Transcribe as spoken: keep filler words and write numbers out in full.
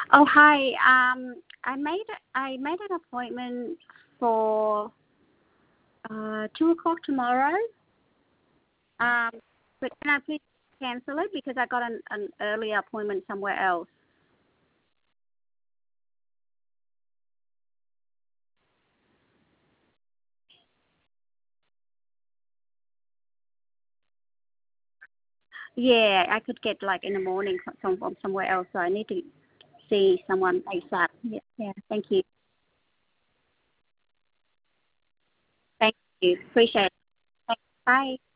Oh, hi. Um, I made I made an appointment for uh, two o'clock tomorrow. Um, but can I please cancel it because I got an, an earlier appointment somewhere else? Yeah, I could get like in the morning from, from somewhere else, so I need to see someone ASAP. Yeah, yeah. Thank you. Thank you. Appreciate it. Thanks. Bye.